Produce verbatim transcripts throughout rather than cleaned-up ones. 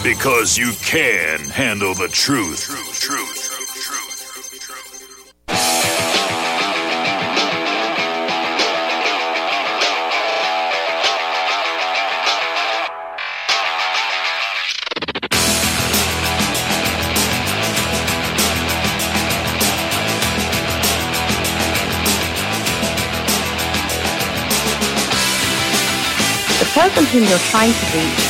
Because you can handle the truth. Truth, truth, truth, truth, truth. The person whom you're trying to reach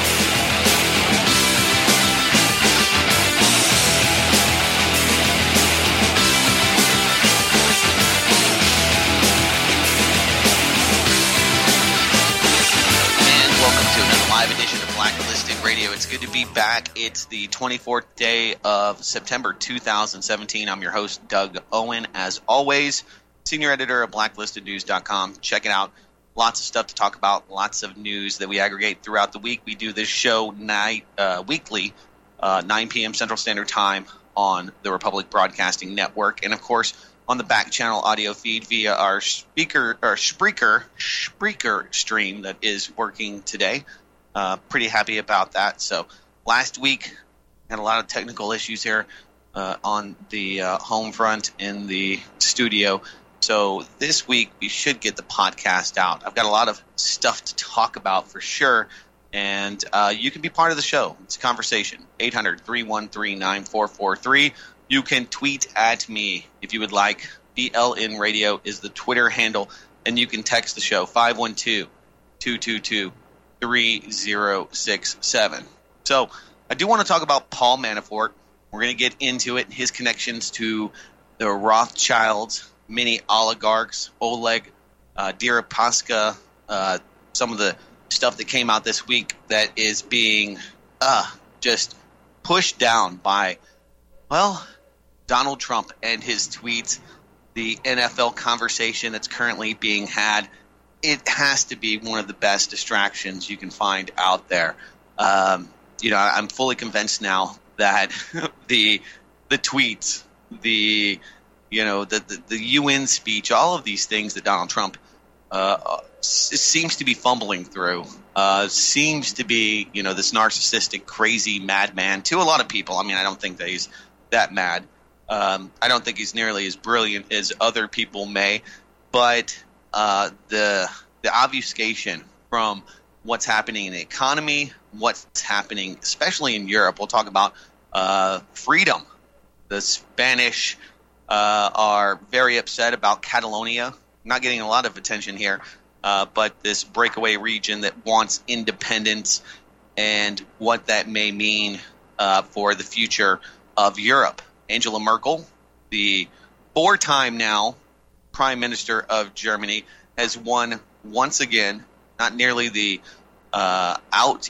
It's good to be back. It's the twenty-fourth day of September two thousand seventeen. I'm your host, Doug Owen, as always, senior editor of blacklisted news dot com. Check it out. Lots of stuff to talk about, lots of news that we aggregate throughout the week. We do this show night uh, weekly, uh, nine p.m. Central Standard Time on the Republic Broadcasting Network, and of course on the back channel audio feed via our speaker or Spreaker Spreaker stream that is working today. Uh, pretty happy about that. So last week had a lot of technical issues here uh, on the uh, home front in the studio. So this week we should get the podcast out. I've got a lot of stuff to talk about for sure, and uh, you can be part of the show. It's a conversation. eight hundred, three one three, nine four four three. You can tweet at me if you would like. B L N Radio is the Twitter handle, and you can text the show five one two, two two two, three zero six seven. So I do want to talk about Paul Manafort. We're going to get into it, his connections to the Rothschilds, many oligarchs, Oleg uh, Deripaska, uh, some of the stuff that came out this week that is being uh, just pushed down by, well, Donald Trump and his tweets, the N F L conversation that's currently being had. It has to be one of the best distractions you can find out there. Um, you know, I'm fully convinced now that the the tweets, the you know, the, the the U N speech, all of these things that Donald Trump uh, seems to be fumbling through, uh, seems to be, you know, this narcissistic, crazy madman to a lot of people. I mean, I don't think that he's that mad. Um, I don't think he's nearly as brilliant as other people may, but Uh, the the obfuscation from what's happening in the economy, what's happening, especially in Europe. We'll talk about uh, freedom. The Spanish uh, are very upset about Catalonia, not getting a lot of attention here, uh, but this breakaway region that wants independence and what that may mean uh, for the future of Europe. Angela Merkel, the four-time now Prime Minister of Germany, has won once again, not nearly the uh,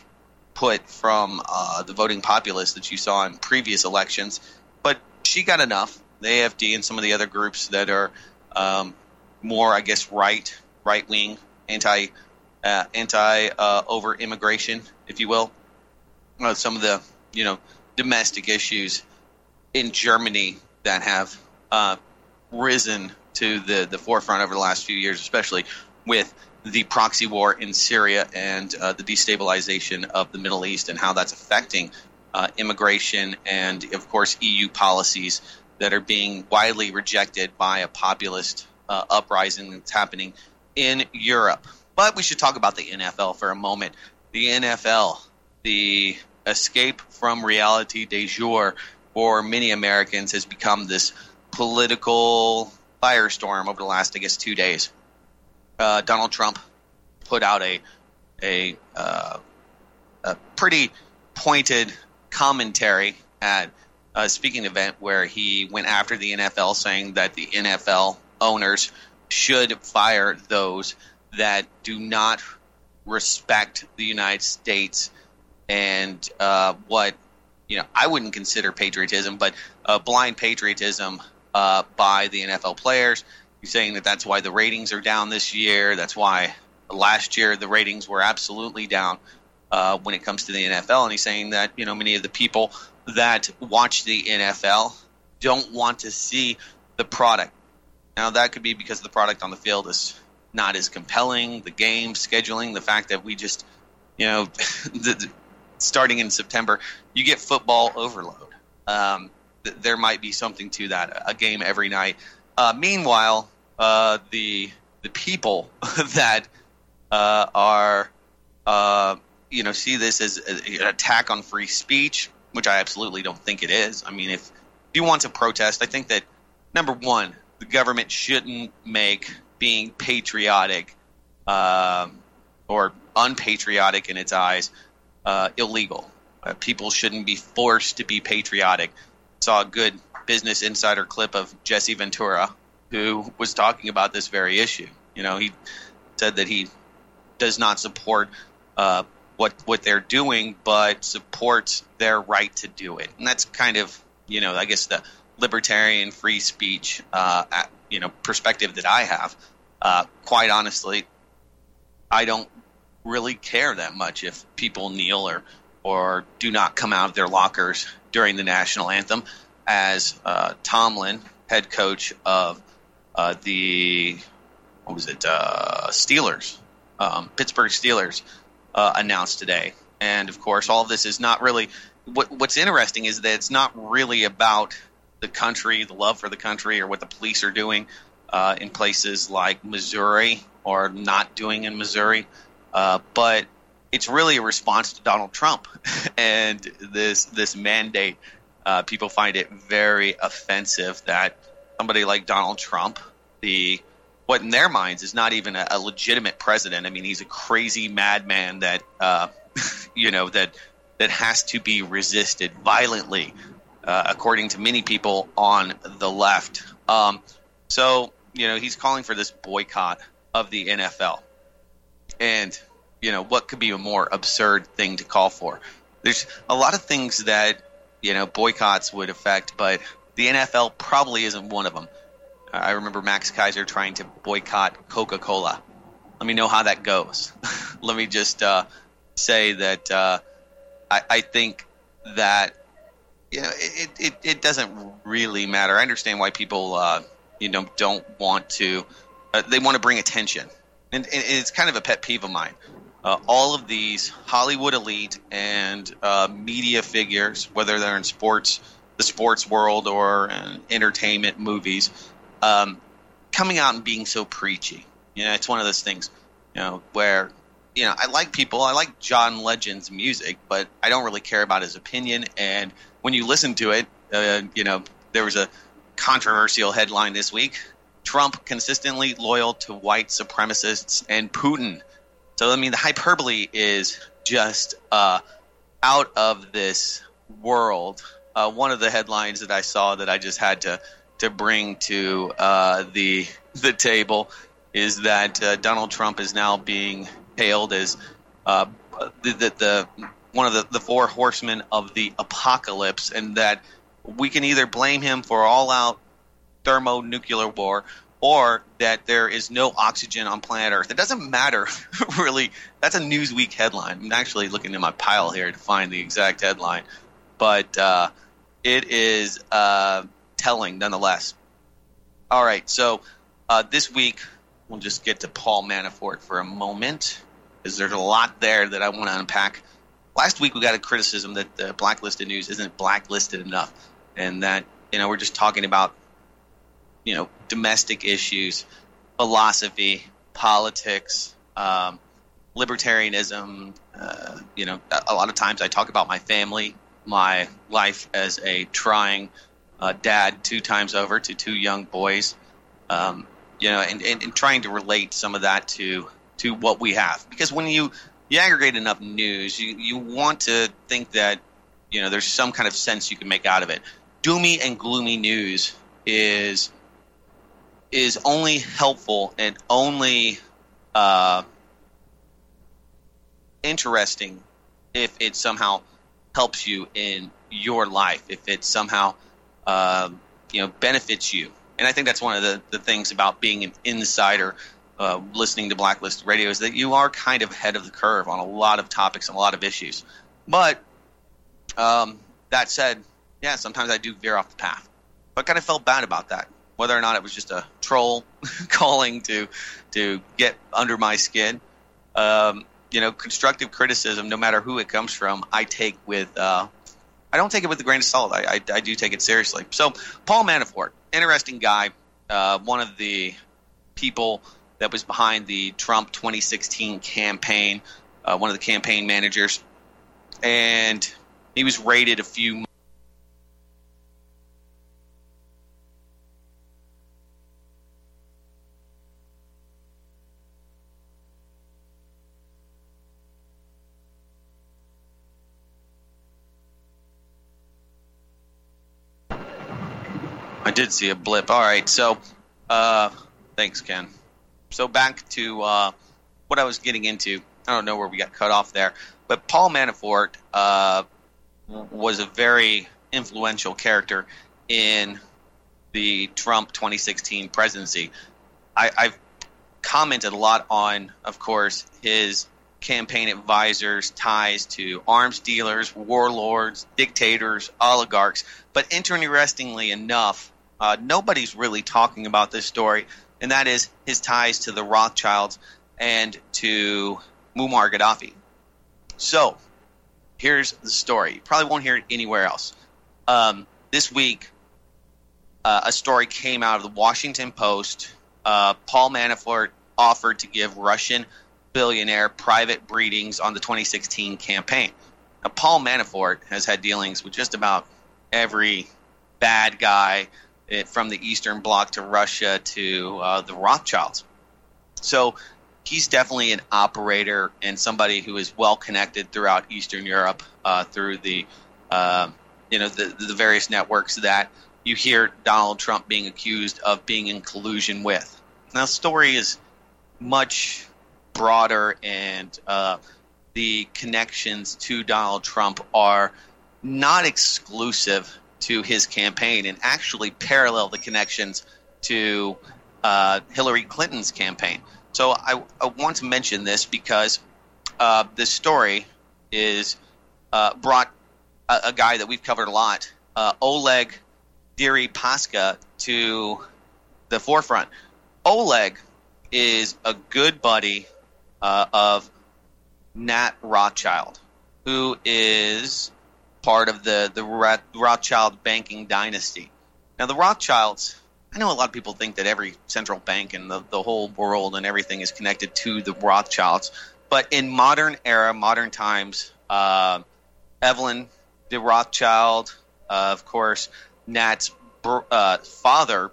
output from uh, the voting populace that you saw in previous elections, but she got enough. The A F D and some of the other groups that are um, more, I guess, right, right-wing, anti, uh, anti uh, over immigration, if you will. Uh, some of the, you know, domestic issues in Germany that have uh, risen to the, the forefront over the last few years, especially with the proxy war in Syria and uh, the destabilization of the Middle East and how that's affecting uh, immigration and, of course, E U policies that are being widely rejected by a populist uh, uprising that's happening in Europe. But we should talk about the N F L for a moment. The N F L, the escape from reality de jour for many Americans, has become this political firestorm over the last, I guess, two days. Uh, Donald Trump put out a a, uh, a pretty pointed commentary at a speaking event where he went after the N F L, saying that the N F L owners should fire those that do not respect the United States and uh, what, you know, I wouldn't consider patriotism, but uh, blind patriotism Uh, by the N F L players. He's saying that that's why the ratings are down this year. That's why last year the ratings were absolutely down uh, when it comes to the N F L. And he's saying that, you know, many of the people that watch the N F L don't want to see the product. Now, that could be because the product on the field is not as compelling, the game, scheduling, the fact that we just, you know, the, starting in September, you get football overload. Um, th- there might be something to that, a game every night. Uh, meanwhile, uh, the the people that uh, are, uh, you know, see this as an attack on free speech, which I absolutely don't think it is. I mean, if, if you want to protest, I think that, number one, the government shouldn't make being patriotic um, or unpatriotic in its eyes uh, illegal. Uh, people shouldn't be forced to be patriotic. Saw a good Business Insider clip of Jesse Ventura, who was talking about this very issue. You know, he said that he does not support uh, what what they're doing, but supports their right to do it. And that's kind of, you know, I guess the libertarian free speech, uh, you know, perspective that I have. Uh, quite honestly, I don't really care that much if people kneel or or do not come out of their lockers during the national anthem, as uh, Tomlin, head coach of uh, the what was it uh, Steelers, um, Pittsburgh Steelers, uh, announced today. And of course, all of this is not really. What, what's interesting is that it's not really about the country, the love for the country, or what the police are doing uh, in places like Missouri or not doing in Missouri. Uh, but it's really a response to Donald Trump and this this mandate. Uh, people find it very offensive that somebody like Donald Trump, the what in their minds is not even a, a legitimate president. I mean, he's a crazy madman that uh, you know that that has to be resisted violently, uh, according to many people on the left. Um, so you know, he's calling for this boycott of the N F L. And, you know, what could be a more absurd thing to call for? There's a lot of things that, you know, boycotts would affect, but the N F L probably isn't one of them. Uh, I remember Max Kaiser trying to boycott Coca-Cola. Let me know how that goes. Let me just uh, say that uh, I, I think that, you know, it, it, it doesn't really matter. I understand why people, uh, you know, don't want to, uh, they want to bring attention. And, and it's kind of a pet peeve of mine. Uh, all of these Hollywood elite and uh, media figures, whether they're in sports, the sports world, or in entertainment, movies, um, coming out and being so preachy. You know, it's one of those things, you know, where, you know, I like people, I like John Legend's music, but I don't really care about his opinion. And when you listen to it, uh, you know, there was a controversial headline this week. Trump consistently loyal to white supremacists and Putin. So, I mean, the hyperbole is just uh, out of this world. Uh, one of the headlines that I saw that I just had to to bring to uh, the the table is that uh, Donald Trump is now being hailed as uh, the, the, the one of the, the four horsemen of the apocalypse, and that we can either blame him for all-out thermonuclear war, or that there is no oxygen on planet Earth. It doesn't matter, really. That's a Newsweek headline. I'm actually looking in my pile here to find the exact headline. But uh, it is uh, telling nonetheless. All right, so uh, this week we'll just get to Paul Manafort for a moment, because there's a lot there that I want to unpack. Last week we got a criticism that the Blacklisted News isn't blacklisted enough, and that, you know, we're just talking about, you know, domestic issues, philosophy, politics, um, libertarianism. Uh, you know, a lot of times I talk about my family, my life as a trying uh, dad two times over to two young boys, um, you know, and, and, and trying to relate some of that to to what we have. Because when you, you aggregate enough news, you, you want to think that, you know, there's some kind of sense you can make out of it. Doomy and gloomy news is is only helpful and only uh, interesting if it somehow helps you in your life, if it somehow uh, you know benefits you. And I think that's one of the, the things about being an insider, uh, listening to Blacklist Radio, is that you are kind of ahead of the curve on a lot of topics and a lot of issues. But um, that said, yeah, sometimes I do veer off the path. But I kind of felt bad about that. Whether or not it was just a troll calling to to get under my skin, um, you know, constructive criticism, no matter who it comes from, I take with uh, I don't take it with a grain of salt. I, I, I do take it seriously. So Paul Manafort, interesting guy, uh, one of the people that was behind the Trump twenty sixteen campaign, uh, one of the campaign managers, and he was raided a few I did see a blip. All right, so uh, thanks, Ken. So back to uh, what I was getting into. I don't know where we got cut off there, but Paul Manafort uh, was a very influential character in the Trump twenty sixteen presidency. I, I've commented a lot on, of course, his campaign advisors' ties to arms dealers, warlords, dictators, oligarchs. But interestingly enough, uh, nobody's really talking about this story, and that is his ties to the Rothschilds and to Muammar Gaddafi. So here's the story. You probably won't hear it anywhere else. Um, this week, uh, a story came out of the Washington Post. Uh, Paul Manafort offered to give Russian billionaire private briefings on the twenty sixteen campaign. Now, Paul Manafort has had dealings with just about every bad guy, it, from the Eastern Bloc to Russia to uh, the Rothschilds. So he's definitely an operator and somebody who is well connected throughout Eastern Europe uh, through the uh, you know the, the various networks that you hear Donald Trump being accused of being in collusion with. Now, the story is much broader, and uh, the connections to Donald Trump are not exclusive to his campaign and actually parallel the connections to uh, Hillary Clinton's campaign. So I, I want to mention this because uh, this story is uh, brought a, a guy that we've covered a lot, uh, Oleg Deripaska, to the forefront. Oleg is a good buddy uh, of Nat Rothschild, who is part of the, the Rothschild banking dynasty. Now, the Rothschilds, I know a lot of people think that every central bank in the, the whole world and everything is connected to the Rothschilds. But in modern era, modern times, uh, Evelyn de Rothschild, uh, of course, Nat's uh, father,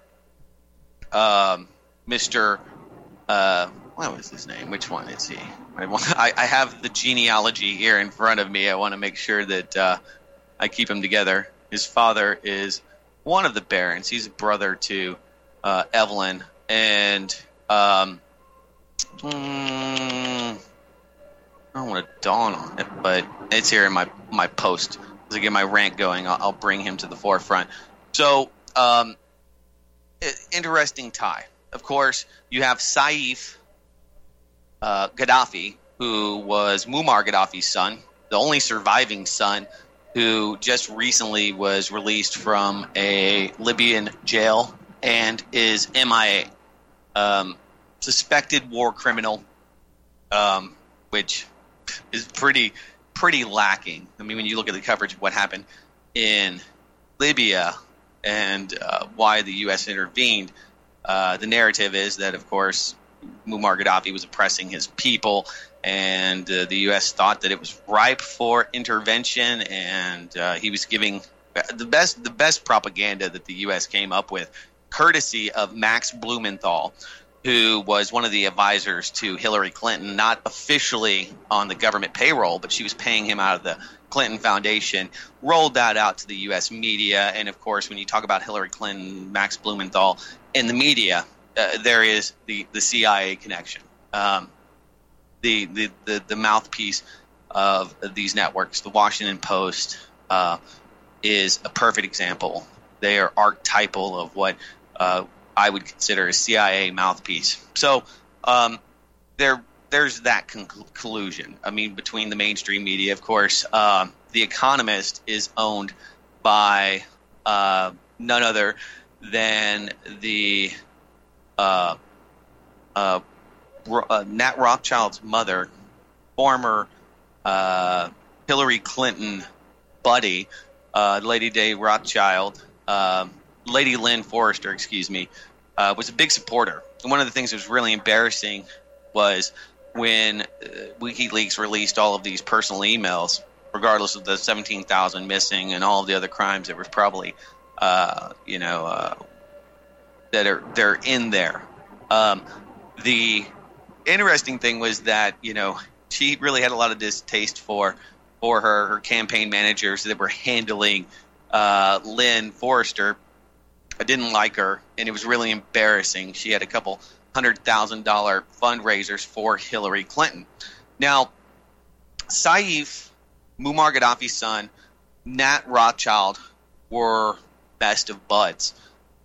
um, Mister Uh, what was his name? Which one is he? I, I have the genealogy here in front of me. I want to make sure that uh, I keep them together. His father is one of the barons. He's a brother to uh, Evelyn. And um, mm, I don't want to dawn on it, but it's here in my, my post. As I get my rant going, I'll, I'll bring him to the forefront. So, um, interesting tie. Of course, you have Saif uh, Gaddafi, who was Muammar Gaddafi's son, the only surviving son, who just recently was released from a Libyan jail and is M I A. Um, suspected war criminal, um, which is pretty pretty lacking. I mean, when you look at the coverage of what happened in Libya and uh, why the U S intervened, Uh, the narrative is that, of course, Muammar Gaddafi was oppressing his people, and uh, the U S thought that it was ripe for intervention, and uh, he was giving the best the best propaganda that the U S came up with, courtesy of Max Blumenthal, who was one of the advisors to Hillary Clinton, not officially on the government payroll, but she was paying him out of the Clinton Foundation, rolled that out to the U S media. And, of course, when you talk about Hillary Clinton, Max Blumenthal, in the media, uh, there is the, the C I A connection, um, the, the, the, the mouthpiece of these networks. The Washington Post uh, is a perfect example. They are archetypal of what uh, I would consider a C I A mouthpiece. So um, there, there's that con- collusion. I mean, between the mainstream media, of course. Uh, the Economist is owned by uh, none other than the uh, uh, uh, Nat Rothschild's mother, former uh, Hillary Clinton buddy, uh, Lady Day Rothschild, uh, Lady Lynn Forrester, excuse me, uh, was a big supporter. And one of the things that was really embarrassing was when uh, WikiLeaks released all of these personal emails, regardless of the seventeen thousand missing and all of the other crimes that were probably, uh, you know, uh, that are they're in there. Um, the interesting thing was that, you know, she really had a lot of distaste for for her, her campaign managers that were handling uh, Lynn Forrester. I didn't like her, and it was really embarrassing. She had a couple hundred thousand dollar fundraisers for Hillary Clinton. Now, Saif, Muammar Gaddafi's son, Nat Rothschild were best of buds,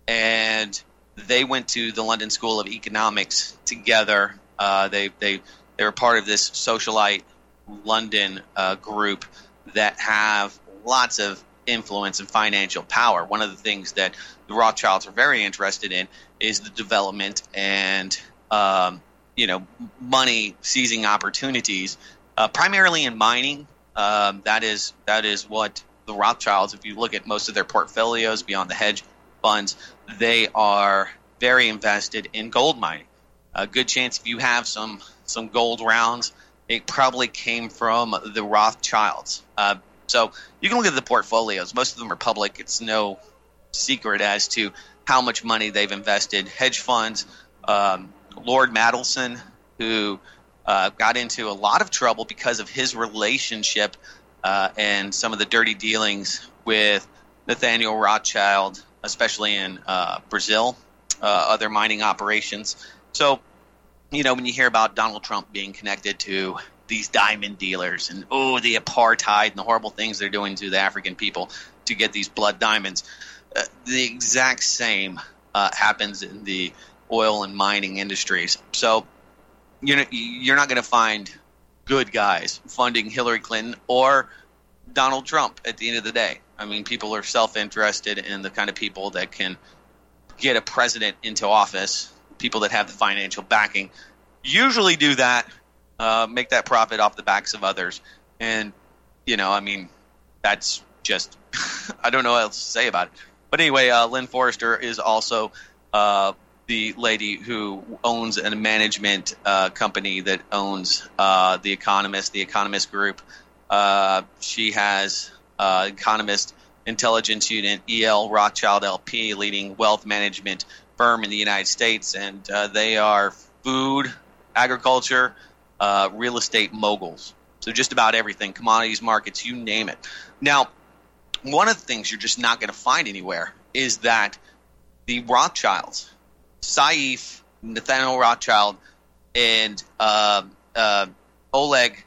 and they went to the London School of Economics together. Uh, they they they were part of this socialite London uh, group that have lots of influence and financial power. One of the things that the Rothschilds are very interested in is the development and um, you know money seizing opportunities, uh, primarily in mining. Um, that is that is what the Rothschilds, if you look at most of their portfolios beyond the hedge funds, they are very invested in gold mining. A good chance if you have some some gold rounds, it probably came from the Rothschilds. Uh, so you can look at the portfolios. Most of them are public. It's no secret as to how much money they've invested. Hedge funds, um, Lord Madelson, who uh, got into a lot of trouble because of his relationship uh, and some of the dirty dealings with Nathaniel Rothschild, especially in uh, Brazil, uh, other mining operations. So, you know, when you hear about Donald Trump being connected to these diamond dealers and, oh, the apartheid and the horrible things they're doing to the African people to get these blood diamonds, uh, the exact same uh, happens in the oil and mining industries. So you're not, you're not going to find good guys funding Hillary Clinton or Donald Trump at the end of the day. I mean, people are self-interested in the kind of people that can get a president into office. People that have the financial backing usually do that, uh, make that profit off the backs of others. And, you know, I mean, that's just – I don't know what else to say about it. But anyway, uh, Lynn Forrester is also uh, the lady who owns a management uh, company that owns uh, The Economist, The Economist Group. Uh, she has uh, Economist Intelligence Unit, E L Rothschild L P, leading wealth management firm in the United States, and uh, they are food, agriculture, uh, real estate moguls. So just about everything, commodities, markets, you name it. Now, one of the things you're just not going to find anywhere is that the Rothschilds, Saif, Nathaniel Rothschild, and uh, uh, Oleg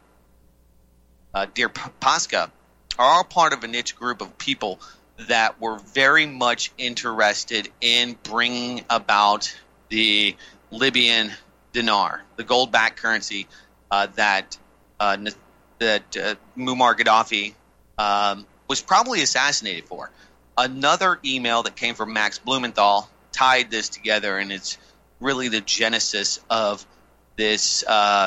uh, Deripaska are all part of a niche group of people that were very much interested in bringing about the Libyan dinar, the gold-backed currency uh, that uh, that uh, Muammar Gaddafi um, was probably assassinated for. Another email that came from Max Blumenthal tied this together, and it's really the genesis of this uh,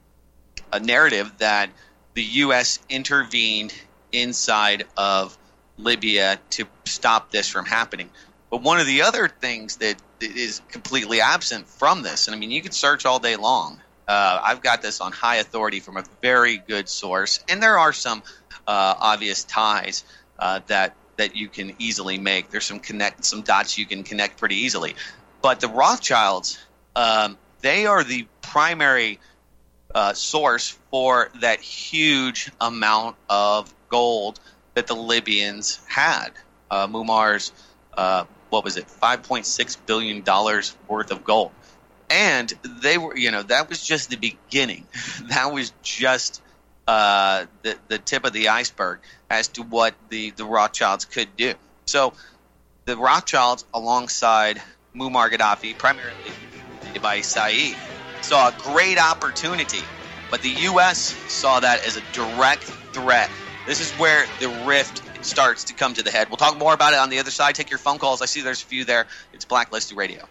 a narrative that the U S intervened inside of Libya to stop this from happening. But one of the other things that is completely absent from this, and I mean, you could search all day long. Uh, I've got this on high authority from a very good source, and there are some uh, obvious ties uh, that that you can easily make. There's some connect, some dots you can connect pretty easily. But the Rothschilds, um, they are the primary uh, source for that huge amount of gold that the Libyans had. Uh, Muammar's, uh, what was it, five point six billion dollars worth of gold. And they were, you know, that was just the beginning. That was just uh, the, the tip of the iceberg as to what the, the Rothschilds could do. So the Rothschilds, alongside Muammar Gaddafi, primarily by Saif, saw a great opportunity. But the U S saw that as a direct threat. This is where the rift starts to come to the head. We'll talk more about it on the other side. Take your phone calls. I see there's a few there. It's Blacklisted Radio.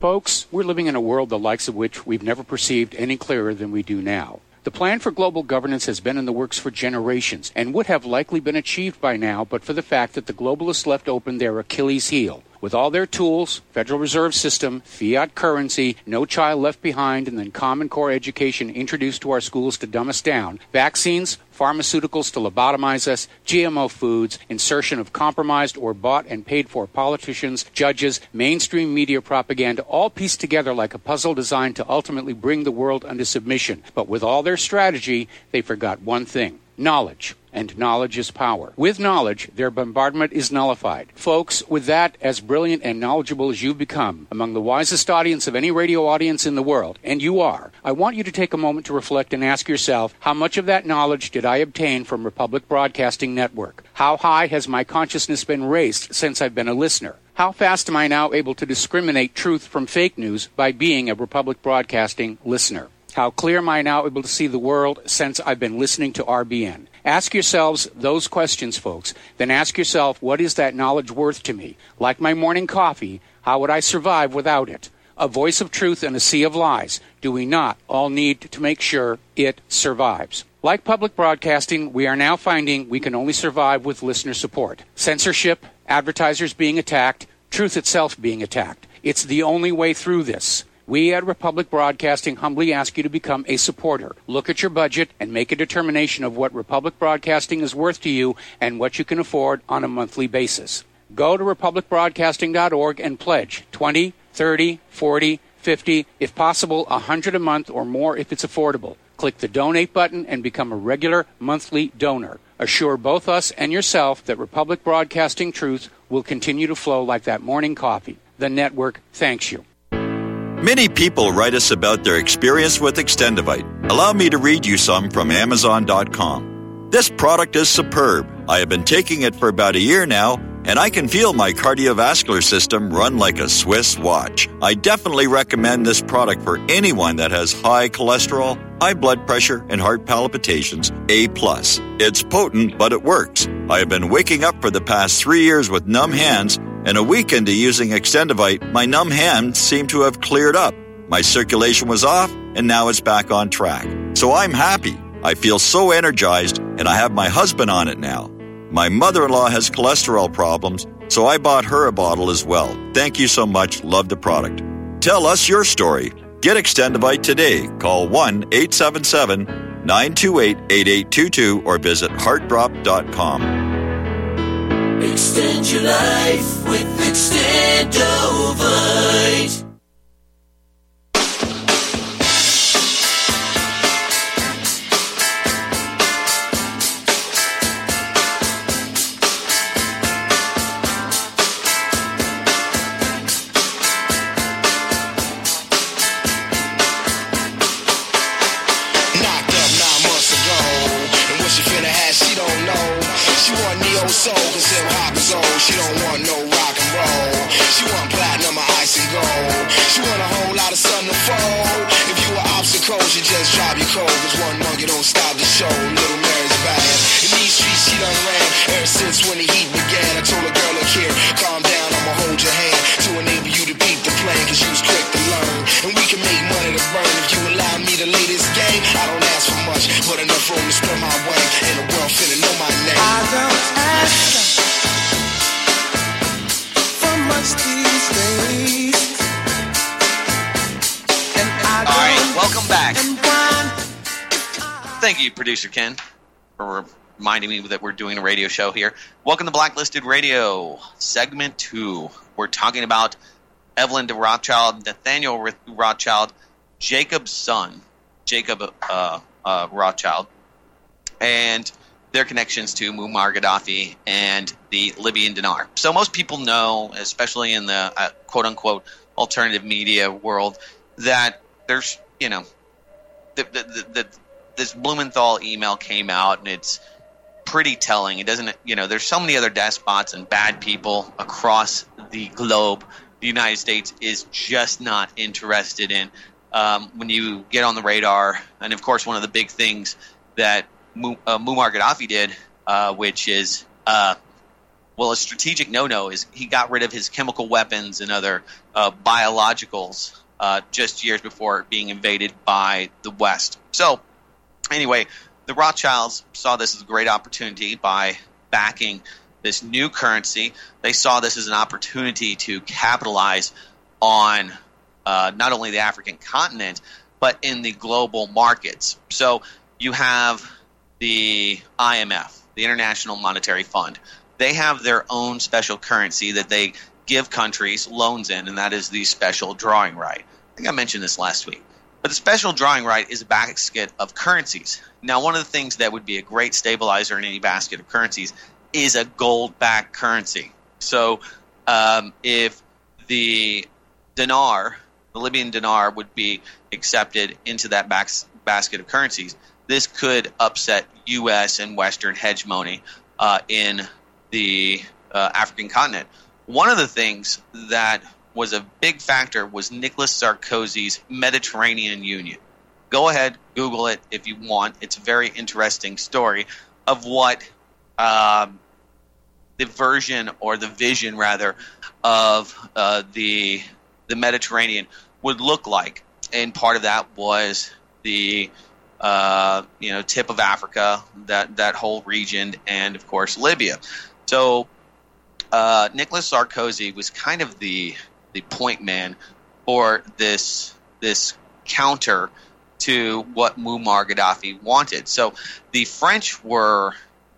Folks, we're living in a world the likes of which we've never perceived any clearer than we do now. The plan for global governance has been in the works for generations and would have likely been achieved by now but for the fact that the globalists left open their Achilles heel. With all their tools, Federal Reserve System, fiat currency, no child left behind, and then Common Core education introduced to our schools to dumb us down, vaccines, pharmaceuticals to lobotomize us, G M O foods, insertion of compromised or bought and paid for politicians, judges, mainstream media propaganda, all pieced together like a puzzle designed to ultimately bring the world under submission. But with all their strategy, they forgot one thing: knowledge. And knowledge is power. With knowledge, their bombardment is nullified. Folks, with that, as brilliant and knowledgeable as you've become, among the wisest audience of any radio audience in the world, and you are, I want you to take a moment to reflect and ask yourself, how much of that knowledge did I obtain from Republic Broadcasting Network? How high has my consciousness been raised since I've been a listener? How fast am I now able to discriminate truth from fake news by being a Republic Broadcasting listener? How clear am I now able to see the world since I've been listening to R B N? Ask yourselves those questions, folks. Then ask yourself, what is that knowledge worth to me? Like my morning coffee, how would I survive without it? A voice of truth in a sea of lies. Do we not all need to make sure it survives? Like public broadcasting, we are now finding we can only survive with listener support. Censorship, advertisers being attacked, truth itself being attacked. It's the only way through this. We at Republic Broadcasting humbly ask you to become a supporter. Look at your budget and make a determination of what Republic Broadcasting is worth to you and what you can afford on a monthly basis. Go to republic broadcasting dot org and pledge twenty, thirty, forty, fifty, if possible one hundred a month or more if it's affordable. Click the donate button and become a regular monthly donor. Assure both us and yourself that Republic Broadcasting truth will continue to flow like that morning coffee. The network thanks you. Many people write us about their experience with Extendivite. Allow me to read you some from Amazon dot com. This product is superb. I have been taking it for about a year now, and I can feel my cardiovascular system run like a Swiss watch. I definitely recommend this product for anyone that has high cholesterol, high blood pressure, and heart palpitations, A plus. It's potent, but it works. I have been waking up for the past three years with numb hands, and a week into using Extendivite, my numb hands seem to have cleared up. My circulation was off, and now it's back on track. So I'm happy. I feel so energized, and I have my husband on it now. My mother-in-law has cholesterol problems, so I bought her a bottle as well. Thank you so much. Love the product. Tell us your story. Get Extendivite today. Call one eight seven seven, nine two eight, eight eight two two or visit heart drop dot com. Extend your life with Extendovite. Soul, cause hip hop is old. She don't want no rock and roll. She want platinum or ice and gold. She want a whole lot of sun to fold. If you were obstacles, you just drop your cold. Cause one monkey don't stop the show. Little Mary's bad. In these streets she done ran ever since when the heat began. I told a girl, look here, calm down, I'ma hold your hand to enable you to beat the plan. Cause you was quick to learn, and we can make money to burn. If you allow me to lay this game, I don't ask for much, but enough room to spread my way. And the world finna know my name. I don't ask for much these days. And I don't. All right, welcome back. Thank you, Producer Ken, for reminding me that we're doing a radio show here. Welcome to Blacklisted Radio, segment two. We're talking about Evelyn de Rothschild, Nathaniel Rothschild, Jacob's son, Jacob uh, uh, Rothschild, and their connections to Muammar Gaddafi and the Libyan dinar. So most people know, especially in the uh, quote-unquote alternative media world, that there's, you know, the, the, the, the, this Blumenthal email came out, and it's pretty telling. It doesn't, you know, there's so many other despots and bad people across the globe. The United States is just not interested in. Um, when you get on the radar, and of course one of the big things that Mu- uh, Muammar Gaddafi did, uh, which is uh, Well, a strategic no-no is he got rid of his chemical weapons and other uh, biologicals uh, just years before being invaded by the West. So, anyway, the Rothschilds saw this as a great opportunity by backing this new currency. They saw this as an opportunity to capitalize on uh, not only the African continent, but in the global markets. So you have the I M F, the International Monetary Fund. They have their own special currency that they give countries loans in, and that is the special drawing right. I think I mentioned this last week. But the special drawing right is a basket of currencies. Now, one of the things that would be a great stabilizer in any basket of currencies is a gold-backed currency. So um, if the dinar, the Libyan dinar, would be accepted into that bas- basket of currencies, this could upset U S and Western hegemony uh, in the uh, African continent. One of the things that was a big factor was Nicolas Sarkozy's Mediterranean Union. Go ahead, Google it if you want. It's a very interesting story of what um, the version or the vision, rather, of uh, the the Mediterranean would look like. And part of that was the uh, you know tip of Africa, that that whole region, and of course Libya. So uh, Nicolas Sarkozy was kind of the the point man for this this counter to what Muammar Gaddafi wanted. So the French were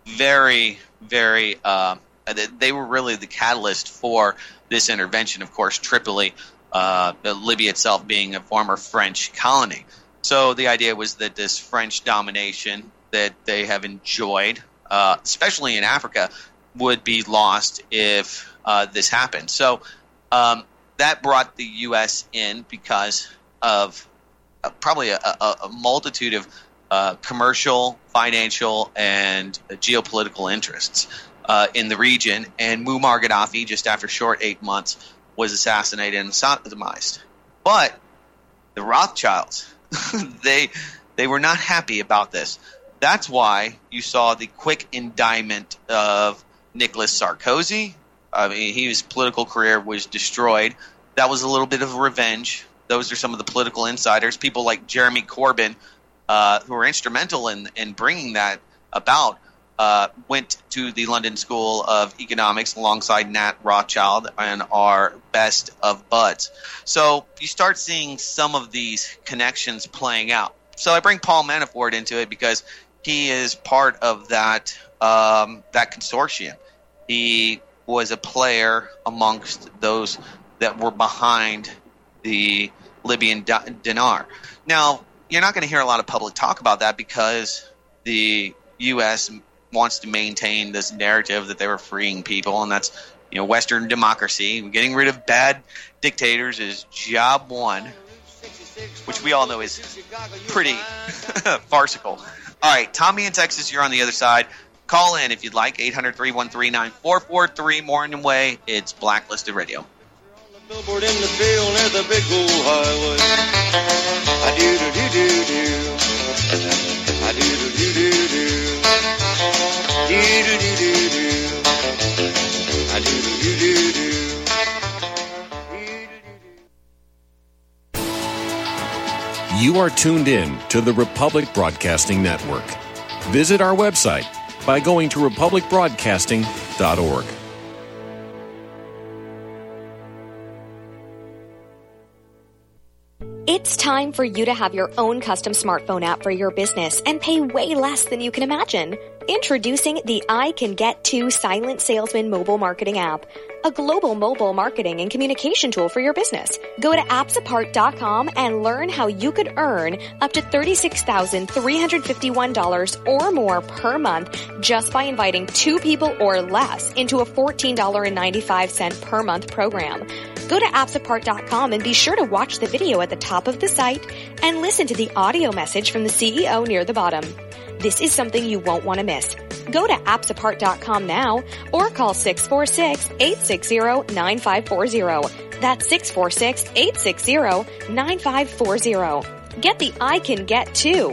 very, very uh, they were really the catalyst for this intervention. Of course, Tripoli, uh, Libya itself being a former French colony. So the idea was that this French domination that they have enjoyed, uh, especially in Africa, would be lost if uh, this happened. So um, that brought the U S in because of uh, probably a, a, a multitude of uh, commercial, financial, and uh, geopolitical interests uh, in the region. And Muammar Gaddafi, just after a short eight months, was assassinated and sodomized. But the Rothschilds, they they were not happy about this. That's why you saw the quick indictment of Nicolas Sarkozy. I mean, his political career was destroyed. That was a little bit of revenge. Those are some of the political insiders, people like Jeremy Corbyn, uh, who were instrumental in, in bringing that about, uh, went to the London School of Economics alongside Nat Rothschild and are best of buds. So you start seeing some of these connections playing out. So I bring Paul Manafort into it because he is part of that um, that consortium. He was a player amongst those that were behind the Libyan dinar. Now, you're not going to hear a lot of public talk about that because the U S wants to maintain this narrative that they were freeing people, and that's, you know, Western democracy. Getting rid of bad dictators is job one, which we all know is pretty farcical. All right, Tommy in Texas, you're on the other side. Call in if you'd like, eight hundred, three one three, nine four four three. Morning Way. It's Blacklisted Radio. Billboard in the field near the big old highway. I do do do do do. I do do do do do. Do do do do do. I do do do do do. You are tuned in to the Republic Broadcasting Network. Visit our website by going to republic broadcasting dot org. It's time for you to have your own custom smartphone app for your business and pay way less than you can imagine. Introducing the I Can Get To Silent Salesman mobile marketing app, a global mobile marketing and communication tool for your business. Go to apps apart dot com and learn how you could earn up to thirty-six thousand three hundred fifty-one dollars or more per month just by inviting two people or less into a fourteen dollars and ninety-five cents per month program. Go to apps apart dot com and be sure to watch the video at the top of the site and listen to the audio message from the C E O near the bottom. This is something you won't want to miss. Go to apps apart dot com now or call six four six, eight six zero, nine five four zero. That's six four six, eight six zero, nine five four zero. Get the I Can Get To.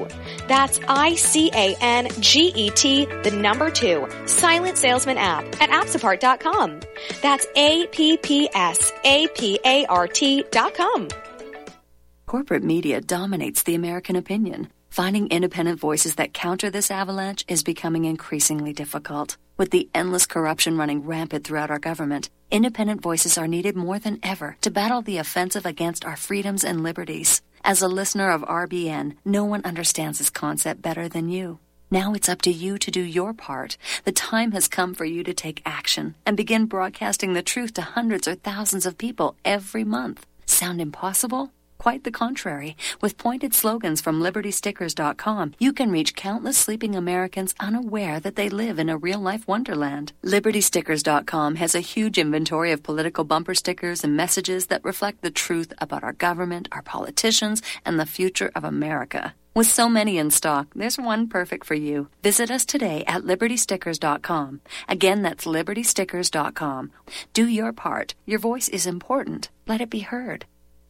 That's I C A N G E T, the number two, Silent Salesman app at appsapart dot com. That's A P P S A P A R T dot com. Corporate media dominates the American opinion. Finding independent voices that counter this avalanche is becoming increasingly difficult. With the endless corruption running rampant throughout our government, independent voices are needed more than ever to battle the offensive against our freedoms and liberties. As a listener of R B N, no one understands this concept better than you. Now it's up to you to do your part. The time has come for you to take action and begin broadcasting the truth to hundreds or thousands of people every month. Sound impossible? Quite the contrary. With pointed slogans from liberty stickers dot com, you can reach countless sleeping Americans unaware that they live in a real-life wonderland. liberty stickers dot com has a huge inventory of political bumper stickers and messages that reflect the truth about our government, our politicians, and the future of America. With so many in stock, there's one perfect for you. Visit us today at liberty stickers dot com. Again, that's liberty stickers dot com. Do your part. Your voice is important. Let it be heard.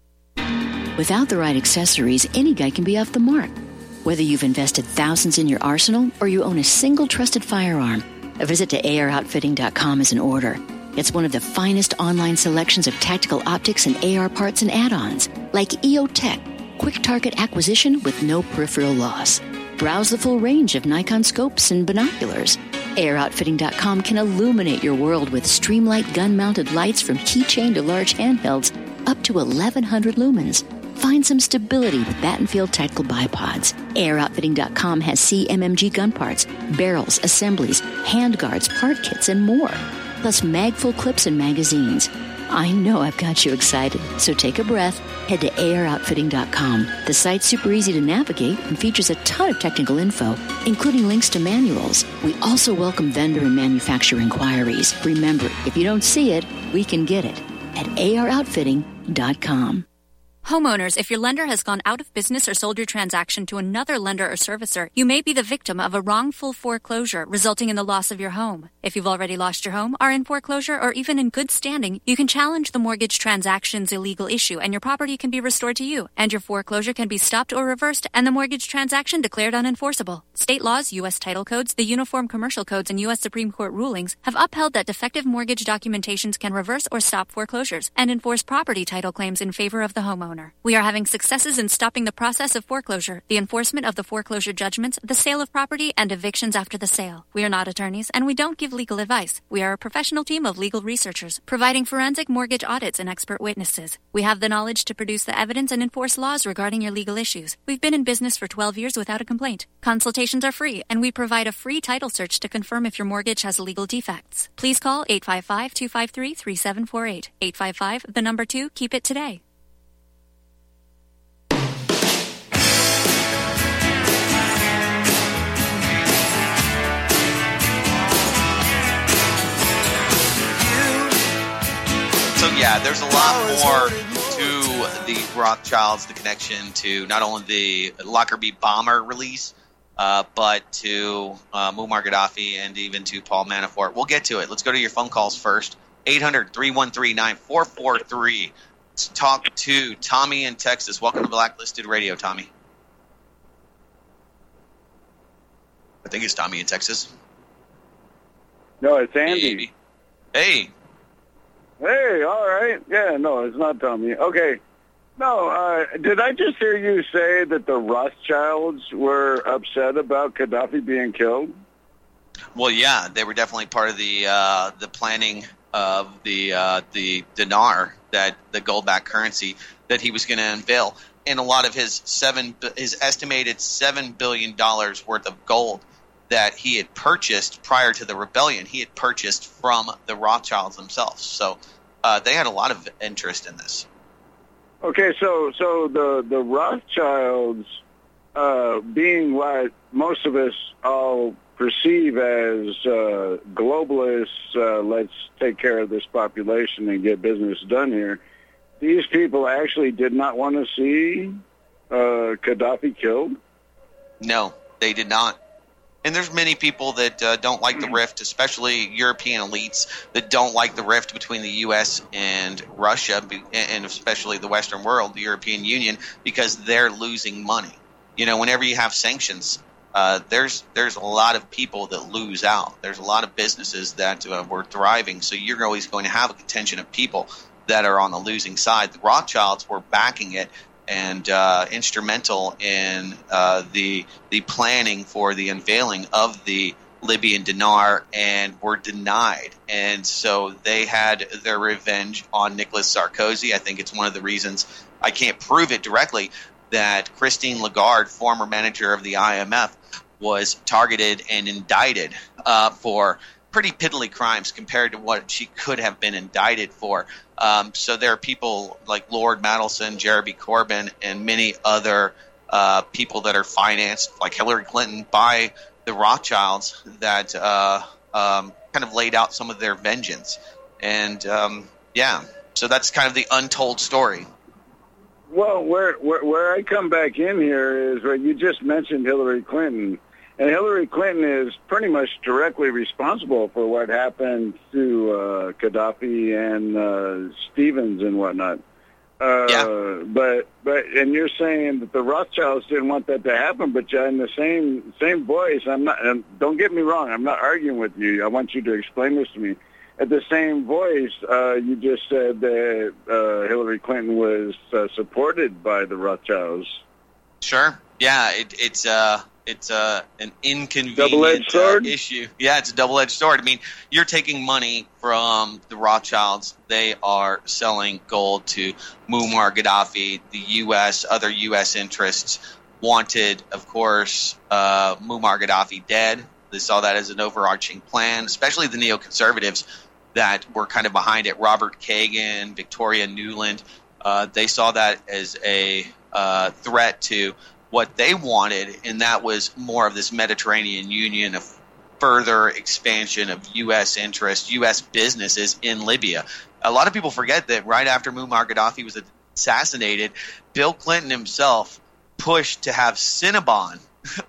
Without the right accessories, any guy can be off the mark. Whether you've invested thousands in your arsenal or you own a single trusted firearm, a visit to A R outfitting dot com is in order. It's one of the finest online selections of tactical optics and A R parts and add-ons, like E O Tech, quick target acquisition with no peripheral loss. Browse the full range of Nikon scopes and binoculars. A R outfitting dot com can illuminate your world with Streamlight gun-mounted lights from keychain to large handhelds up to eleven hundred lumens. Find some stability with Battenfield Tactical Bipods. A R outfitting dot com has C M M G gun parts, barrels, assemblies, handguards, part kits, and more. Plus mag-full clips and magazines. I know I've got you excited, so take a breath. Head to A R outfitting dot com. The site's super easy to navigate and features a ton of technical info, including links to manuals. We also welcome vendor and manufacturer inquiries. Remember, if you don't see it, we can get it at A R outfitting dot com. Homeowners, if your lender has gone out of business or sold your transaction to another lender or servicer, you may be the victim of a wrongful foreclosure resulting in the loss of your home. If you've already lost your home, are in foreclosure, or even in good standing, you can challenge the mortgage transaction's illegal issue and your property can be restored to you, and your foreclosure can be stopped or reversed and the mortgage transaction declared unenforceable. State laws, U S title codes, the Uniform Commercial Codes, and U S Supreme Court rulings have upheld that defective mortgage documentations can reverse or stop foreclosures and enforce property title claims in favor of the homeowner. We are having successes in stopping the process of foreclosure, the enforcement of the foreclosure judgments, the sale of property, and evictions after the sale. We are not attorneys, and we don't give legal advice. We are a professional team of legal researchers, providing forensic mortgage audits and expert witnesses. We have the knowledge to produce the evidence and enforce laws regarding your legal issues. We've been in business for twelve years without a complaint. Consultations are free, and we provide a free title search to confirm if your mortgage has legal defects. Please call eight five five, two five three, three seven four eight. eight five five, the number two, keep it today. So yeah, there's a lot more to the Rothschilds, the connection to not only the Lockerbie bomber release, uh, but to uh, Muammar Gaddafi and even to Paul Manafort. We'll get to it. Let's go to your phone calls first. eight hundred, three one three, nine four four three. Let's talk to Tommy in Texas. Welcome to Blacklisted Radio, Tommy. I think it's Tommy in Texas. No, it's Andy. Maybe. Hey. Hey, all right. Yeah, no, it's not Tommy. Okay. No, uh, did I just hear you say that the Rothschilds were upset about Gaddafi being killed? Well, yeah, they were definitely part of the uh, the planning of the uh, the dinar, that the gold-backed currency that he was going to unveil, and a lot of his seven his estimated seven billion dollars worth of gold that he had purchased prior to the rebellion, he had purchased from the Rothschilds themselves. So uh, they had a lot of interest in this. Okay, so so the the Rothschilds, uh, being what most of us all perceive as uh, globalists, uh, let's take care of this population and get business done here, these people actually did not want to see uh, Gaddafi killed? No, they did not. And there's many people that uh, don't like the rift, especially European elites that don't like the rift between the U S and Russia, and especially the Western world, the European Union, because they're losing money. you know, whenever you have sanctions, uh, there's there's a lot of people that lose out. There's a lot of businesses that uh, were thriving. So you're always going to have a contingent of people that are on the losing side. The Rothschilds were backing it and uh, instrumental in uh, the the planning for the unveiling of the Libyan dinar, and were denied. And so they had their revenge on Nicolas Sarkozy. I think it's one of the reasons, I can't prove it directly, that Christine Lagarde, former manager of the I M F, was targeted and indicted uh, for pretty piddly crimes compared to what she could have been indicted for. Um, so there are people like Lord Mandelson, Jeremy Corbyn, and many other uh, people that are financed, like Hillary Clinton, by the Rothschilds that uh, um, kind of laid out some of their vengeance. And, um, yeah, so that's kind of the untold story. Well, where, where where I come back in here is where you just mentioned Hillary Clinton. And Hillary Clinton is pretty much directly responsible for what happened to uh, Gaddafi and uh, Stevens and whatnot. Uh, yeah. But but and you're saying that the Rothschilds didn't want that to happen, but in the same same voice, I'm not. And don't get me wrong, I'm not arguing with you. I want you to explain this to me. At the same voice, uh, you just said that uh, Hillary Clinton was uh, supported by the Rothschilds. Sure. Yeah. It, it's uh it's uh an inconvenient double-edged sword? Uh, issue. Yeah, it's a double-edged sword. I mean, you're taking money from the Rothschilds. They are selling gold to Muammar Gaddafi. The U S, other U S interests wanted, of course, uh, Muammar Gaddafi dead. They saw that as an overarching plan, especially the neoconservatives that were kind of behind it. Robert Kagan, Victoria Nuland, uh, they saw that as a uh, threat to what they wanted, and that was more of this Mediterranean Union, of further expansion of U S interests, U S businesses in Libya. A lot of people forget that right after Muammar Gaddafi was assassinated, Bill Clinton himself pushed to have Cinnabon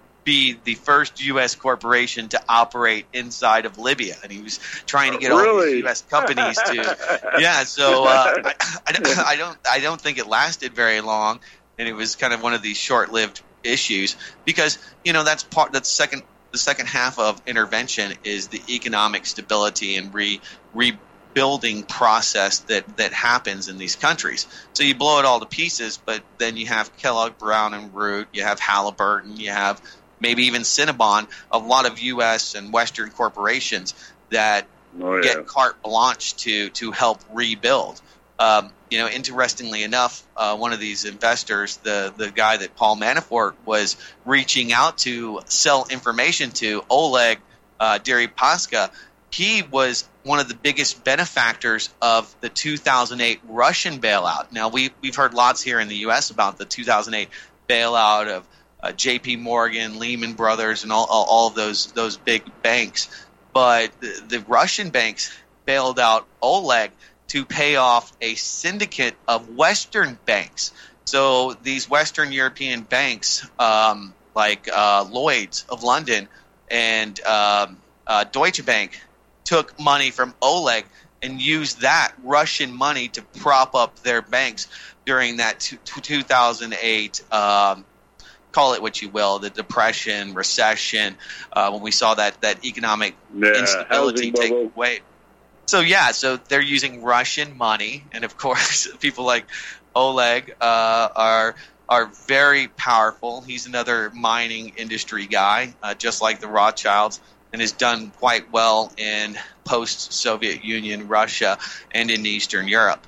be the first U S corporation to operate inside of Libya, and he was trying to get all really? these U S companies to. Yeah, so uh, I, I, I don't, I don't think it lasted very long, and it was kind of one of these short-lived issues because you know that's part. That's second. The second half of intervention is the economic stability and re rebuilding process that that happens in these countries. So you blow it all to pieces, but then you have Kellogg Brown and Root, you have Halliburton, you have maybe even Cinnabon, a lot of U S and Western corporations that oh, yeah. get carte blanche to to help rebuild. Um, you know, interestingly enough, uh, one of these investors, the the guy that Paul Manafort was reaching out to sell information to, Oleg uh, Deripaska, he was one of the biggest benefactors of the two thousand eight Russian bailout. Now, we, we've heard lots here in the U S about the two thousand eight bailout of uh, J P Morgan, Lehman Brothers, and all, all, all of those, those big banks. But the, the Russian banks bailed out Oleg to pay off a syndicate of Western banks. So these Western European banks, um, like uh, Lloyd's of London and um, uh, Deutsche Bank, took money from Oleg and used that Russian money to prop up their banks during that two thousand eight, um, call it what you will, the depression, recession, uh, when we saw that, that economic yeah, instability take away. So, yeah, so they're using Russian money, and, of course, people like Oleg uh, are are very powerful. He's another mining industry guy, uh, just like the Rothschilds, and has done quite well in post-Soviet Union Russia and in Eastern Europe.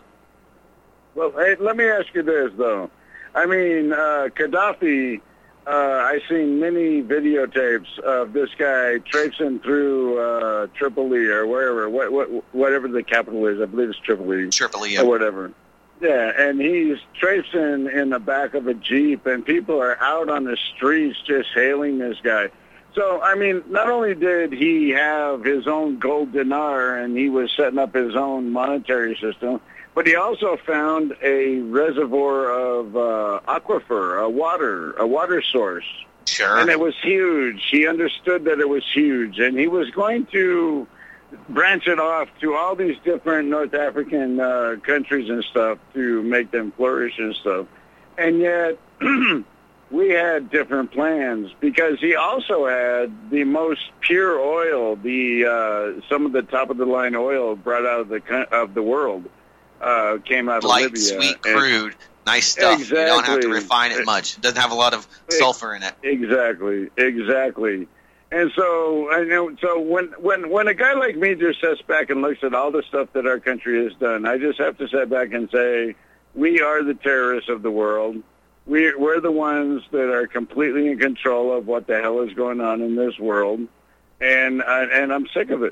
Well, hey, let me ask you this, though. I mean, uh, Gaddafi, uh, I've seen many videotapes of this guy traipsing through uh, Tripoli or wherever, what, what, whatever the capital is. I believe it's Tripoli. Tripoli, yeah. Or whatever. Yeah, and he's traipsing in the back of a Jeep, and people are out on the streets just hailing this guy. So, I mean, not only did he have his own gold dinar and he was setting up his own monetary system, but he also found a reservoir of uh, aquifer, a water, a water source. Sure. And it was huge. He understood that it was huge, and he was going to branch it off to all these different North African uh, countries and stuff to make them flourish and stuff. And yet, we had different plans because he also had the most pure oil, the uh, some of the top of the line oil brought out of the of the world uh, came out Light, of Libya. sweet, And crude, nice stuff. Exactly. You don't have to refine it much. It doesn't have a lot of sulfur in it. Exactly, exactly. And so, I know. So when when when a guy like me just sits back and looks at all the stuff that our country has done, I just have to sit back and say, we are the terrorists of the world. We, we're the ones that are completely in control of what the hell is going on in this world, and uh, and I'm sick of it.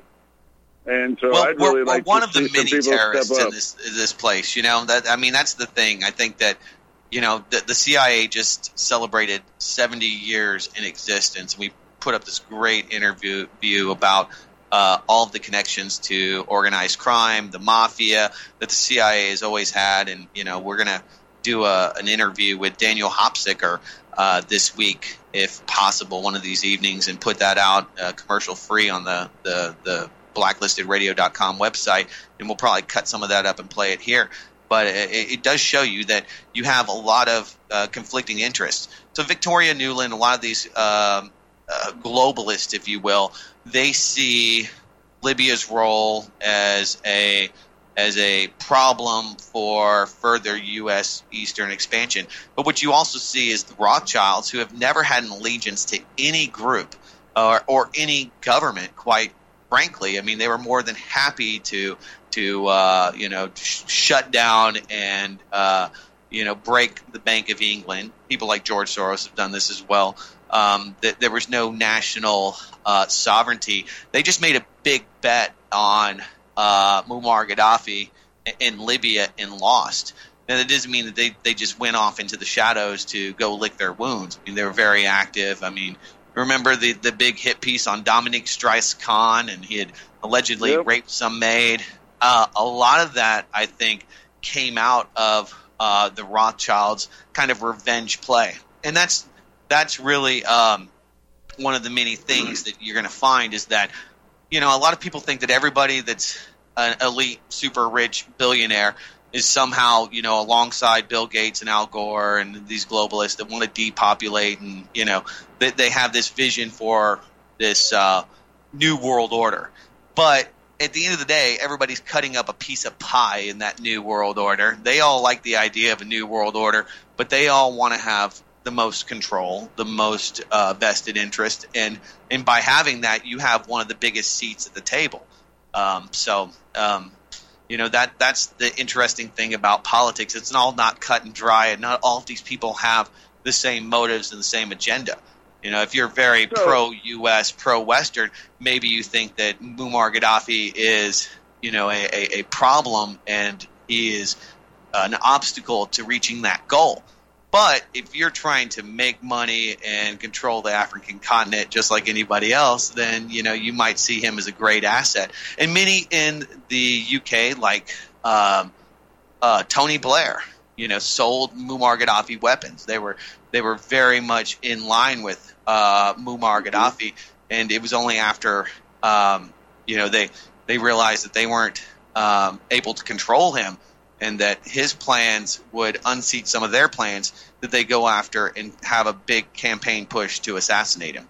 And so well, I'd really we're, like we're one to of the see some many people terrorists step in up. this in this place. You know that I mean that's the thing. I think that you know the, the C I A just celebrated seventy years in existence. We put up this great interview view about uh, all of the connections to organized crime, the mafia that the C I A has always had, and you know we're gonna do a, an interview with Daniel Hopsicker uh, this week, if possible, one of these evenings, and put that out uh, commercial free on the, the, the blacklisted radio dot com website, and we'll probably cut some of that up and play it here. But it, it does show you that you have a lot of uh, conflicting interests. So Victoria Nuland, a lot of these um, uh, globalists, if you will, they see Libya's role as a as a problem for further U S Eastern expansion. But what you also see is the Rothschilds, who have never had an allegiance to any group or, or any government, quite frankly. I mean, they were more than happy to, to uh, you know, sh- shut down and, uh, you know, break the Bank of England. People like George Soros have done this as well. Um, that there was no national uh, sovereignty. They just made a big bet on Uh, Muammar Gaddafi in Libya and lost. Now, that doesn't mean that they, they just went off into the shadows to go lick their wounds. I mean, they were very active. I mean, remember the, the big hit piece on Dominique Strauss-Kahn, and he had allegedly Yep. raped some maid. Uh, a lot of that, I think, came out of uh, the Rothschilds' kind of revenge play. And that's, that's really um, one of the many things that you're going to find is that you know, a lot of people think that everybody that's an elite, super rich billionaire is somehow, you know, alongside Bill Gates and Al Gore and these globalists that want to depopulate and, you know, that they have this vision for this uh, new world order. But at the end of the day, everybody's cutting up a piece of pie in that new world order. They all like the idea of a new world order, but they all want to have the most control, the most uh, vested interest, and and by having that, you have one of the biggest seats at the table. Um, so, um, you know that that's the interesting thing about politics. It's all not cut and dry, and not all of these people have the same motives and the same agenda. You know, if you're very So- pro-U S, pro-Western, maybe you think that Muammar Gaddafi is, you know, a, a, a problem and he is an obstacle to reaching that goal. But if you're trying to make money and control the African continent just like anybody else, then, you know, you might see him as a great asset. And many in the U K, like um, uh, Tony Blair, you know, sold Muammar Gaddafi weapons. They were they were very much in line with uh, Muammar Gaddafi, and it was only after, um, you know, they they realized that they weren't um, able to control him and that his plans would unseat some of their plans, that they go after and have a big campaign push to assassinate him.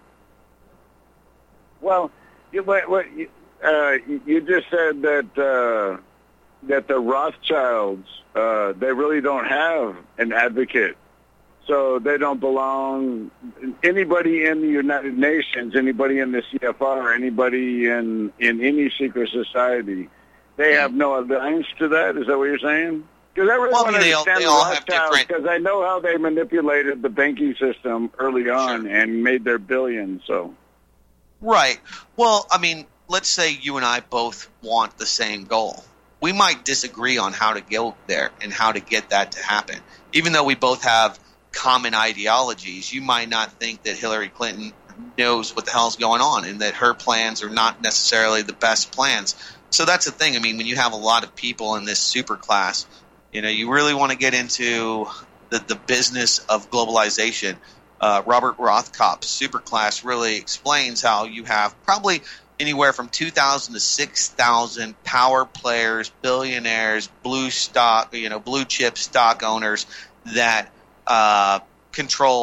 Well, you, what, what, you, uh, you just said that uh, that the Rothschilds, uh, they really don't have an advocate. So they don't belong, anybody in the United Nations, anybody in the C F R, anybody in, in any secret society, they have no alliance to that? Is that what you're saying? Because I really Well, I want mean, to they all- understand they the all have Rothschilds, different- because I know how they manipulated the banking system early on and made their billions. So, Right. Well, I mean, let's say you and I both want the same goal. We might disagree on how to get there and how to get that to happen. Even though we both have common ideologies, you might not think that Hillary Clinton knows what the hell's going on and that her plans are not necessarily the best plans. So that's the thing. I mean, when you have a lot of people in this super class, you know, you really want to get into the, the business of globalization. Uh, Robert Rothkopf's superclass really explains how you have probably anywhere from two thousand to six thousand power players, billionaires, blue stock, you know, blue chip stock owners that uh, control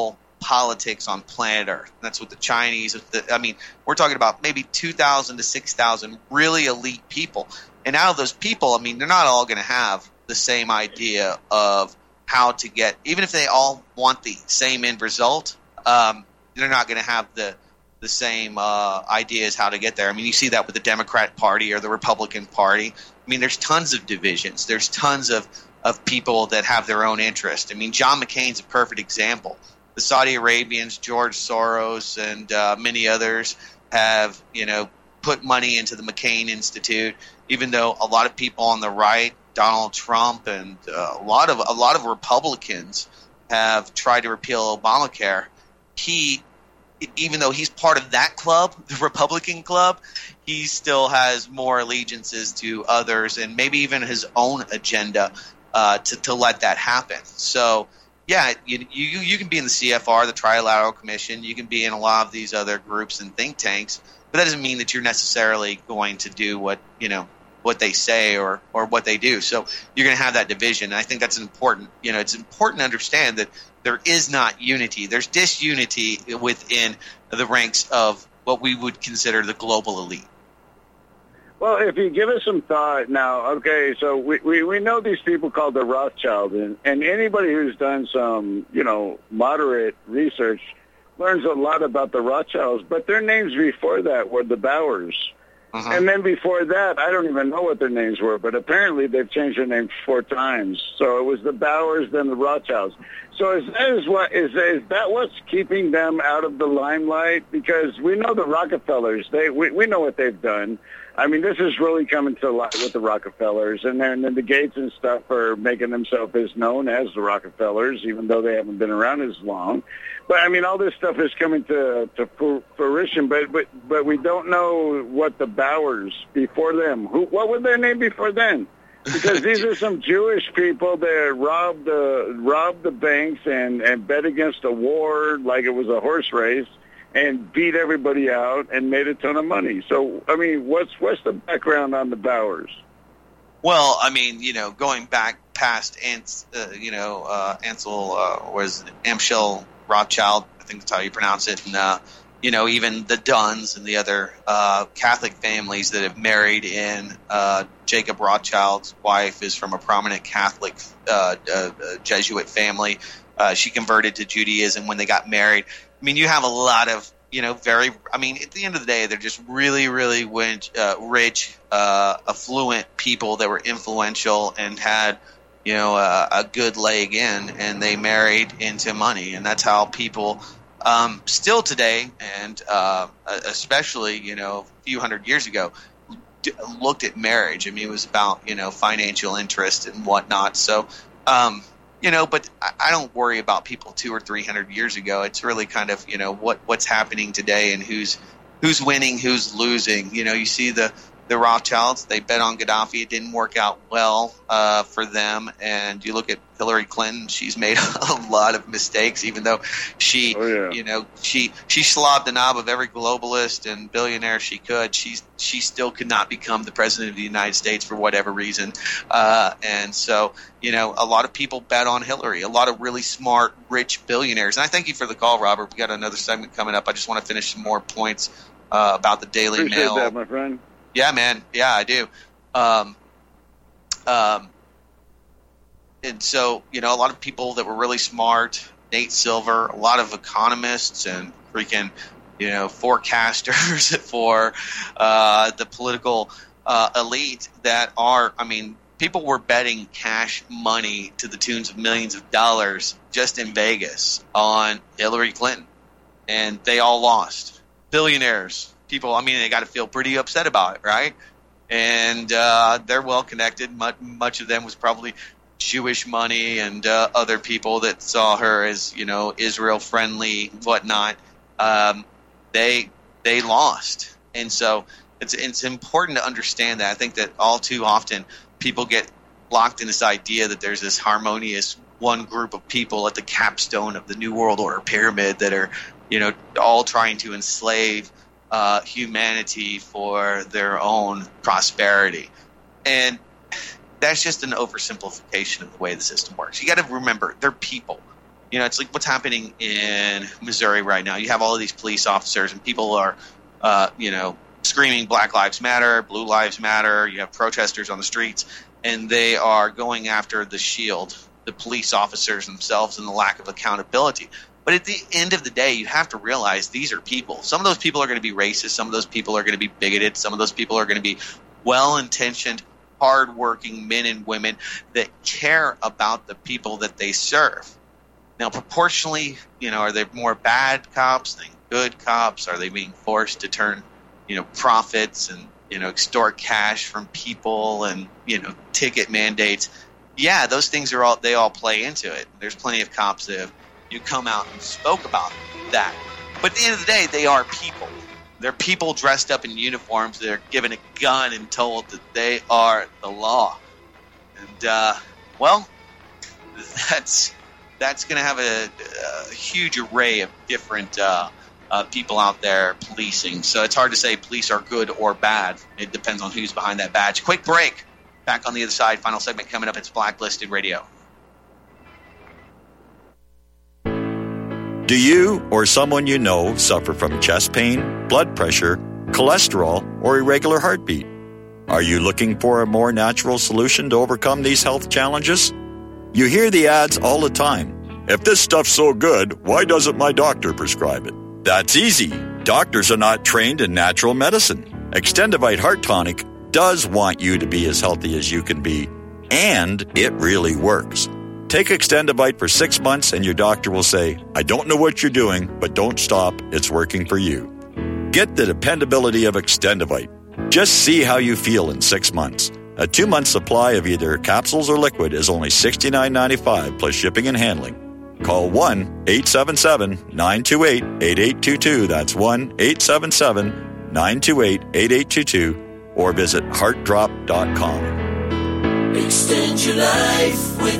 politics on planet Earth. That's what the Chinese, the, I mean, we're talking about maybe two thousand to six thousand really elite people. And out of those people, I mean, they're not all going to have the same idea of how to get, even if they all want the same end result, um, they're not going to have the the same uh, ideas how to get there. I mean, you see that with the Democrat Party or the Republican Party. I mean, there's tons of divisions. There's tons of, of people that have their own interest. I mean, John McCain's a perfect example. The Saudi Arabians, George Soros, and uh, many others have, you know, put money into the McCain Institute, even though a lot of people on the right, Donald Trump and uh, a lot of a lot of Republicans have tried to repeal Obamacare. He, even though he's part of that club, the Republican club, he still has more allegiances to others and maybe even his own agenda uh, to to let that happen. So, yeah, you, you you can be in the C F R, the Trilateral Commission. You can be in a lot of these other groups and think tanks, but that doesn't mean that you're necessarily going to do what you know. what they say or, or what they do. So you're going to have that division. And I think that's important. You know, it's important to understand that there is not unity. There's disunity within the ranks of what we would consider the global elite. Well, if you give us some thought now, okay, so we, we, we know these people called the Rothschilds, and, and anybody who's done some, you know, moderate research learns a lot about the Rothschilds, but their names before that were the Bowers. Uh-huh. And then before that, I don't even know what their names were, but apparently they've changed their names four times. So it was the Bowers, then the Rothschilds. So is that, is what, is, is that what's keeping them out of the limelight? Because we know the Rockefellers. They we, we know what they've done. I mean, this is really coming to light with the Rockefellers. And then, and then the Gates and stuff are making themselves as known as the Rockefellers, even though they haven't been around as long. But, I mean, all this stuff is coming to, to fruition, but, but but we don't know what the Bowers before them. Who? What was their name before then? Because these are some Jewish people that robbed the, robbed the banks and, and bet against a war like it was a horse race and beat everybody out and made a ton of money. So, I mean, what's what's the background on the Bowers? Well, I mean, you know, going back past, Ans, uh, you know, uh, Ansel uh, was Amschel Rothschild, I think that's how you pronounce it, and uh, you know, even the Dunns and the other uh, Catholic families that have married in. Uh, Jacob Rothschild's wife is from a prominent Catholic uh, uh, Jesuit family. Uh, she converted to Judaism when they got married. I mean, you have a lot of, you know, very. I mean, at the end of the day, they're just really, really rich, uh, rich uh, affluent people that were influential and had, you know, a, a good leg in, and they married into money. And that's how people um, still today, and uh, especially, you know, a few hundred years ago, d- looked at marriage. I mean, it was about, you know, financial interest and whatnot. So, um, you know, but I, I don't worry about people two or three hundred years ago. It's really kind of, you know, what what's happening today and who's who's winning, who's losing. You know, you see the The Rothschilds, they bet on Gaddafi. It didn't work out well uh, for them. And you look at Hillary Clinton, she's made a lot of mistakes, even though she, oh, yeah. you know, she she slobbed the knob of every globalist and billionaire she could. She's she still could not become the president of the United States for whatever reason. Uh, and so, you know, a lot of people bet on Hillary, a lot of really smart, rich billionaires. And I thank you for the call, Robert. We got another segment coming up. I just want to finish some more points uh, about the Daily Appreciate Mail. that, my friend. Yeah, man. Yeah, I do. Um, um, and so, you know, a lot of people that were really smart, Nate Silver, a lot of economists and freaking, you know, forecasters for uh, the political uh, elite that are, I mean, people were betting cash money to the tunes of millions of dollars just in Vegas on Hillary Clinton, and they all lost. Billionaires. People, I mean, they got to feel pretty upset about it, right? And uh, they're well connected. Much, much of them was probably Jewish money and uh, other people that saw her as, you know, Israel friendly, whatnot. Um, they they lost, and so it's it's important to understand that. I think that all too often people get locked in this idea that there's this harmonious one group of people at the capstone of the New World Order pyramid that are, you know, all trying to enslave Uh, humanity for their own prosperity. And that's just an oversimplification of the way the system works. You got to remember, they're people. You know, it's like what's happening in Missouri right now. You have all of these police officers, and people are, uh, you know, screaming Black Lives Matter, Blue Lives Matter. You have protesters on the streets, and they are going after the SHIELD, the police officers themselves, and the lack of accountability. But at the end of the day, you have to realize these are people. Some of those people are going to be racist. Some of those people are going to be bigoted. Some of those people are going to be well-intentioned, hardworking men and women that care about the people that they serve. Now, proportionally, you know, are they more bad cops than good cops? Are they being forced to turn, you know, profits and, you know, extort cash from people and, you know, ticket mandates? Yeah, those things are all, they all play into it. There's plenty of cops that have you come out and spoke about that. But at the end of the day, they are people. They're people dressed up in uniforms. They're given a gun and told that they are the law. And, uh, well, that's that's going to have a, a huge array of different uh, uh, people out there policing. So it's hard to say police are good or bad. It depends on who's behind that badge. Quick break. Back on the other side. Final segment coming up. It's Blacklisted Radio. Do you or someone you know suffer from chest pain, blood pressure, cholesterol, or irregular heartbeat? Are you looking for a more natural solution to overcome these health challenges? You hear the ads all the time. If this stuff's so good, why doesn't my doctor prescribe it? That's easy. Doctors are not trained in natural medicine. Extendivite Heart Tonic does want you to be as healthy as you can be, and it really works. Take Extendivite for six months and your doctor will say, I don't know what you're doing, but don't stop. It's working for you. Get the dependability of Extendivite. Just see how you feel in six months. A two-month supply of either capsules or liquid is only sixty-nine ninety-five plus shipping and handling. Call one eight seven seven, nine two eight, eight eight two two. That's one eight seven seven, nine two eight, eight eight two two. Or visit heart drop dot com. Extend your life with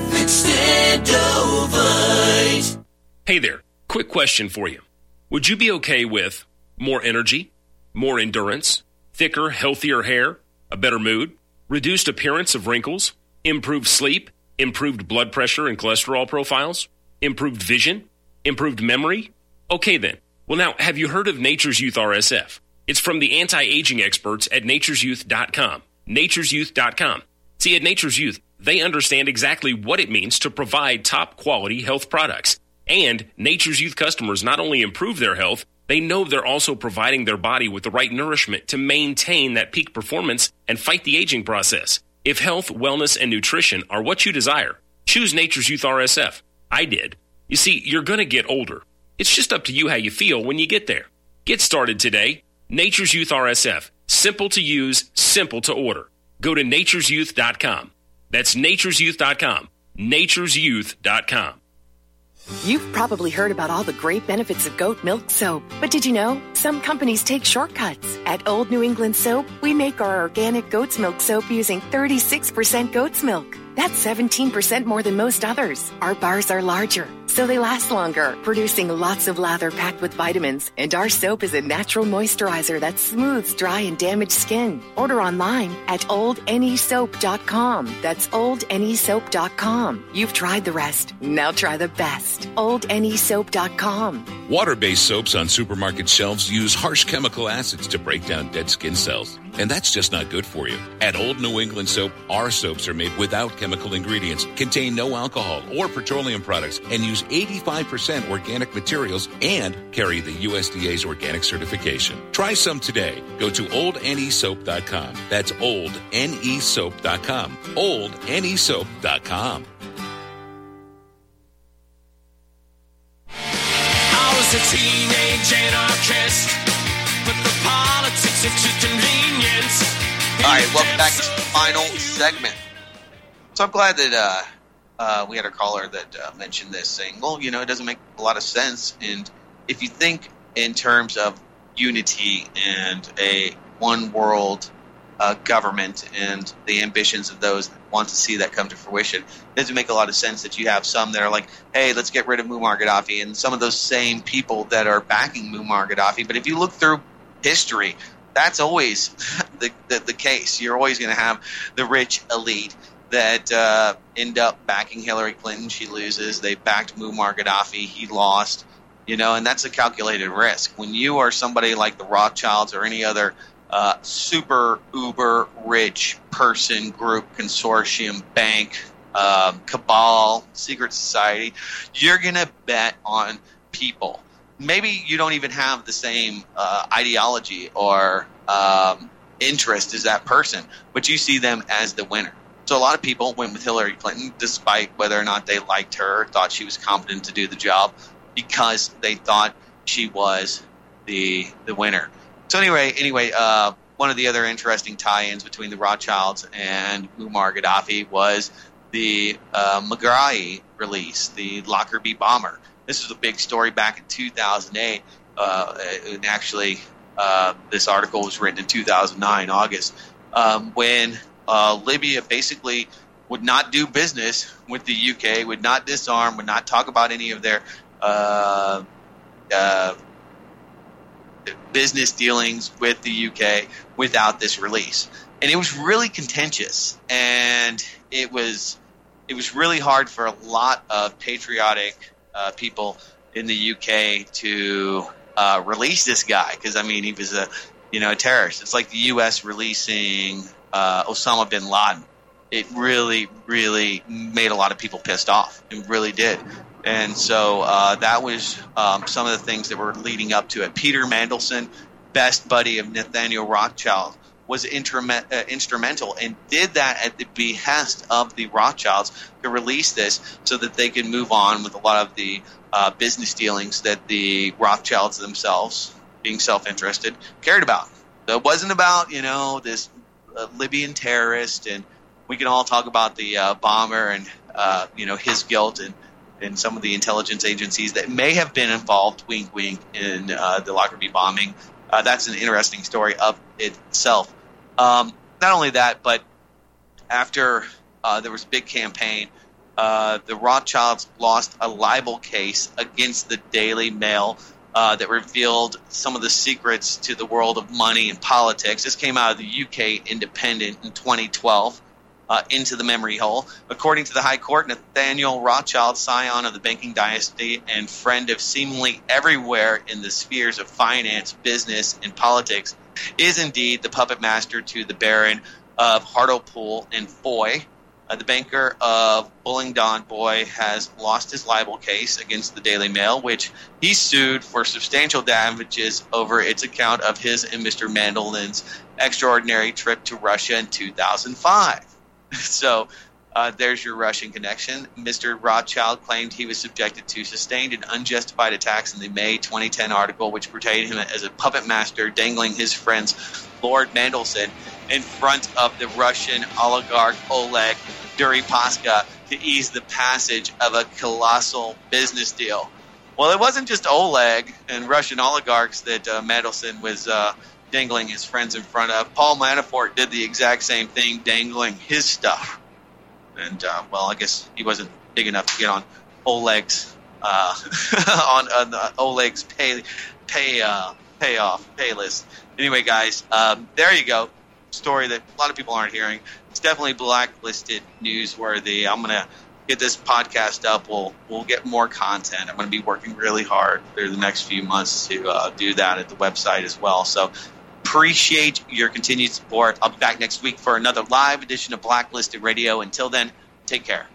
Extendovite. Hey there, quick question for you. Would you be okay with more energy, more endurance, thicker, healthier hair, a better mood, reduced appearance of wrinkles, improved sleep, improved blood pressure and cholesterol profiles, improved vision, improved memory? Okay then. Well now, have you heard of Nature's Youth R S F? It's from the anti-aging experts at natures youth dot com. natures youth dot com. See, at Nature's Youth, they understand exactly what it means to provide top-quality health products. And Nature's Youth customers not only improve their health, they know they're also providing their body with the right nourishment to maintain that peak performance and fight the aging process. If health, wellness, and nutrition are what you desire, choose Nature's Youth R S F. I did. You see, you're going to get older. It's just up to you how you feel when you get there. Get started today. Nature's Youth R S F. Simple to use, simple to order. Go to natures youth dot com. That's natures youth dot com. natures youth dot com. You've probably heard about all the great benefits of goat milk soap. But did you know? Some companies take shortcuts. At Old New England Soap, we make our organic goat's milk soap using thirty-six percent goat's milk. That's seventeen percent more than most others. Our bars are larger, so they last longer, producing lots of lather packed with vitamins. And our soap is a natural moisturizer that smooths dry and damaged skin. Order online at old n e soap dot com. That's old n e soap dot com. You've tried the rest. Now try the best. old n e soap dot com. Water-based soaps on supermarket shelves use harsh chemical acids to break down dead skin cells. And that's just not good for you. At Old New England Soap, our soaps are made without chemical ingredients, contain no alcohol or petroleum products, and use eighty-five percent organic materials and carry the U S D A's organic certification. Try some today. Go to old n e soap dot com. That's old n e soap dot com. old n e soap dot com. I was a teenage anarchist, but the politics into convenience. All right, welcome back to the final segment. So I'm glad that uh, uh, we had a caller that uh, mentioned this, saying, well, you know, it doesn't make a lot of sense. And if you think in terms of unity and a one world uh, government and the ambitions of those that want to see that come to fruition, it doesn't make a lot of sense that you have some that are like, hey, let's get rid of Muammar Gaddafi, and some of those same people that are backing Muammar Gaddafi. But if you look through history, that's always the, the, the case. You're always going to have the rich elite that uh, end up backing Hillary Clinton. She loses. They backed Muammar Gaddafi. He lost. You know, and that's a calculated risk. When you are somebody like the Rothschilds or any other uh, super uber rich person, group, consortium, bank, uh, cabal, secret society, you're going to bet on people. Maybe you don't even have the same uh, ideology or um, interest as that person, but you see them as the winner. So a lot of people went with Hillary Clinton, despite whether or not they liked her or thought she was competent to do the job, because they thought she was the the winner. So anyway, anyway, uh, one of the other interesting tie-ins between the Rothschilds and Muammar Gaddafi was the uh, Megrahi release, the Lockerbie bomber. This was a big story back in two thousand eight. Uh, and actually, uh, this article was written in two thousand nine, August, um, when uh, Libya basically would not do business with the U K, would not disarm, would not talk about any of their uh, uh, business dealings with the U K without this release. And it was really contentious, and it was it was really hard for a lot of patriotic uh, people in the U K to uh, release this guy, because I mean he was a you know a terrorist. It's like the U S releasing uh, Osama bin Laden. It really, really made a lot of people pissed off. It really did. And so uh, that was um, some of the things that were leading up to it. Peter Mandelson, best buddy of Nathaniel Rothschild, was instrument, uh, instrumental and did that at the behest of the Rothschilds to release this so that they could move on with a lot of the uh, business dealings that the Rothschilds themselves, being self-interested, cared about. So it wasn't about, you know, this uh, Libyan terrorist, and we can all talk about the uh, bomber and, uh, you know, his guilt and, and some of the intelligence agencies that may have been involved, wink, wink, in uh, the Lockerbie bombing. Uh, that's an interesting story of itself. Um, not only that, but after uh, there was a big campaign, uh, the Rothschilds lost a libel case against the Daily Mail uh, that revealed some of the secrets to the world of money and politics. This came out of the U K Independent in twenty twelve. Uh, into the memory hole. According to the High Court, Nathaniel Rothschild, scion of the banking dynasty and friend of seemingly everywhere in the spheres of finance, business, and politics, is indeed the puppet master to the Baron of Hartlepool and Foy. Uh, the banker of Bullingdon Boy has lost his libel case against the Daily Mail, which he sued for substantial damages over its account of his and Mister Mandelman's extraordinary trip to Russia in two thousand five. So uh, there's your Russian connection. Mister Rothschild claimed he was subjected to sustained and unjustified attacks in the May twenty ten article, which portrayed him as a puppet master dangling his friend's Lord Mandelson in front of the Russian oligarch Oleg Deripaska to ease the passage of a colossal business deal. Well, it wasn't just Oleg and Russian oligarchs that uh, Mandelson was uh, dangling his friends in front of. Paul Manafort did the exact same thing, dangling his stuff. And, uh, well, I guess he wasn't big enough to get on Oleg's uh, on, on the Oleg's pay pay uh, payoff pay list. Anyway, guys, um, there you go. Story that a lot of people aren't hearing. It's definitely blacklisted newsworthy. I'm gonna get this podcast up. We'll we'll get more content. I'm gonna be working really hard through the next few months to uh, do that at the website as well. So appreciate your continued support. I'll be back next week for another live edition of Blacklisted Radio. Until then, take care.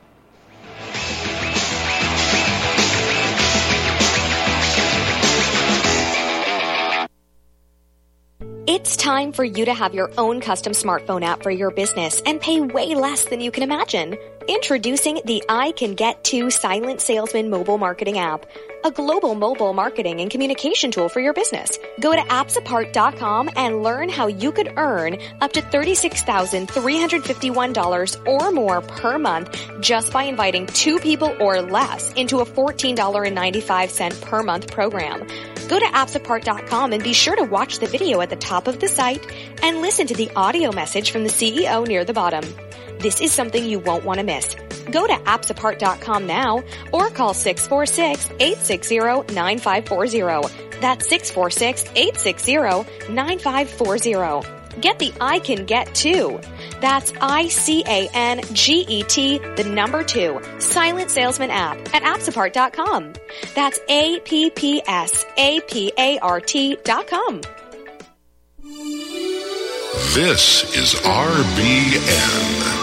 It's time for you to have your own custom smartphone app for your business and pay way less than you can imagine. Introducing the I Can Get To Silent Salesman mobile marketing app, a global mobile marketing and communication tool for your business. Go to apps apart dot com and learn how you could earn up to thirty-six thousand three hundred fifty-one dollars or more per month just by inviting two people or less into a fourteen dollars and ninety-five cents per month program. Go to apps apart dot com and be sure to watch the video at the top of the site and listen to the audio message from the C E O near the bottom. This is something you won't want to miss. Go to apps apart dot com now or call six four six, eight six zero, nine five four zero. That's six four six, eight six zero, nine five four zero. Get the I Can Get To. That's I C A N G E T, the number two, Silent Salesman app at appsapart dot com. That's A P P S A P A R T dot com. This is R B N,